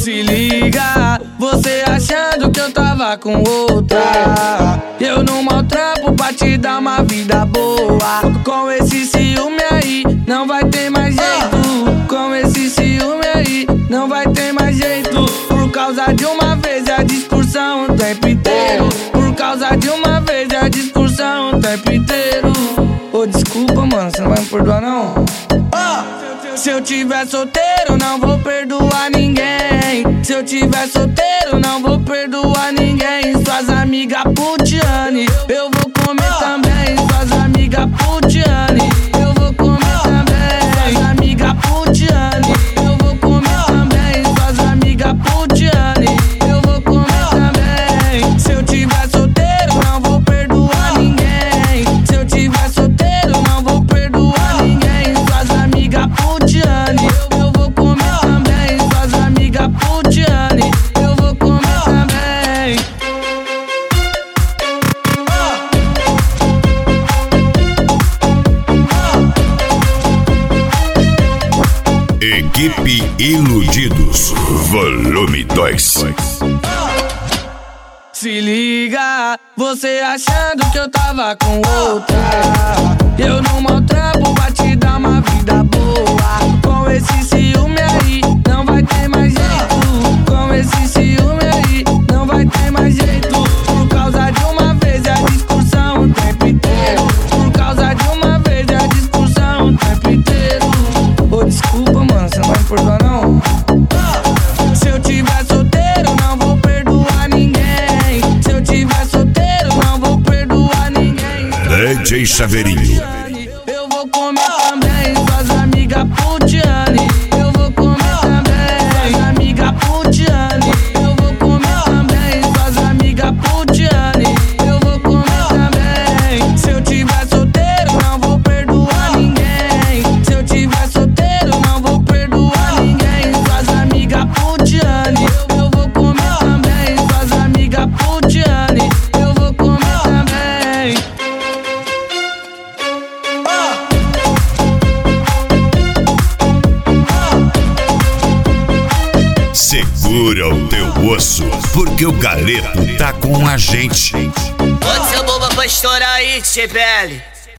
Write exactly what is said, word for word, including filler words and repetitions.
Se liga, você achando que eu tava com outra. Eu não maltrapo pra te dar uma vida boa. Com esse ciúme aí, não vai ter mais jeito. Com esse ciúme aí, não vai ter mais jeito. Por causa de uma vez a discussão o tempo inteiro. Por causa de uma vez a discussão o tempo inteiro. Ô, desculpa, mano, você não vai me perdoar, não? Oh, se eu tiver solteiro, não vou perdoar ninguém. Se eu tiver solteiro, não vou perdoar ninguém. Suas amigas putiane, eu vou comer também. Suas amigas putiane, eu vou comer também. Suas amigas putiane, eu vou comer também. Suas amigas putiane, eu vou comer também. Se eu tiver solteiro, não vou perdoar ninguém. Se eu tiver solteiro, não vou perdoar ninguém. Suas amigas putiane, eu vou comer também. Suas amigas putiane, eu vou comer também. Equipe Iludidos, volume dois. Se liga, você achando que eu tava com outra. Eu não maltrapo pra te dar uma vida boa. Com esse ciúme aí, não vai ter mais jeito. Com esse ciúme aí, não vai ter mais jeito. Por causa de uma vez a discussão o tempo inteiro. Por causa de uma vez a discussão o tempo inteiro. Ô, desculpa, mano, você não vai me perdoar, não? Se eu tiver solteiro, não vou perdoar ninguém. Se eu tiver solteiro, não vou perdoar ninguém. D J Chaveirinho. Eu vou comer também. Suas amigas putiane, eu vou comer também. Suas amigas putiane, eu vou comer também. Suas amigas putiane, eu vou comer também. Se eu tiver solteiro, não vou perdoar ninguém. Se eu tiver solteiro, não vou perdoar ninguém. Suas amigas putiane, eu vou comer também. Suas amigas putiane, eu vou comer também. Segura o teu osso, porque o galeto tá com a gente. Bota seu boba pra estourar aí, Tchê Pele.